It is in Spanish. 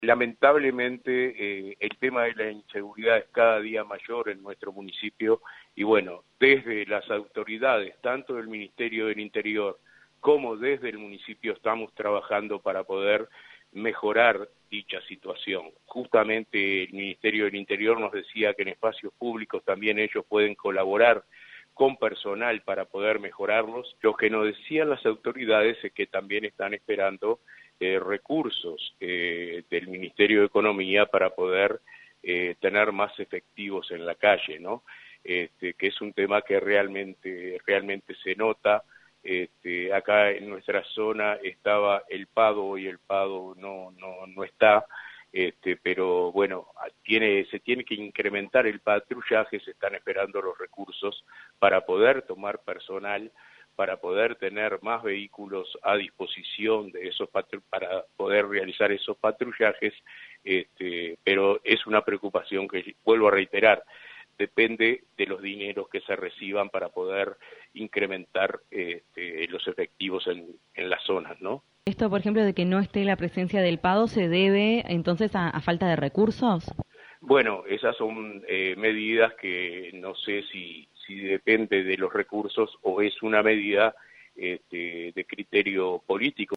Lamentablemente, el tema de la inseguridad es cada día mayor en nuestro municipio y bueno, desde las autoridades, tanto del Ministerio del Interior como desde el municipio, estamos trabajando para poder mejorar dicha situación. Justamente el Ministerio del Interior nos decía que en espacios públicos también ellos pueden colaborar con personal para poder mejorarlos. Lo que nos decían las autoridades es que también están esperando recursos del Ministerio de Economía para poder tener más efectivos en la calle, ¿no? Que es un tema que realmente se nota. Acá en nuestra zona estaba el PADO y el PADO no está, pero bueno, se tiene que incrementar el patrullaje, se están esperando los recursos para poder tomar personal, para poder tener más vehículos a disposición de para poder realizar esos patrullajes, pero es una preocupación que, vuelvo a reiterar, depende de los dineros que se reciban para poder incrementar los efectivos en las zonas, ¿no? Esto, por ejemplo, de que no esté la presencia del PADO, ¿se debe entonces a falta de recursos? Bueno, esas son medidas que no sé si depende de los recursos o es una medida de criterio político.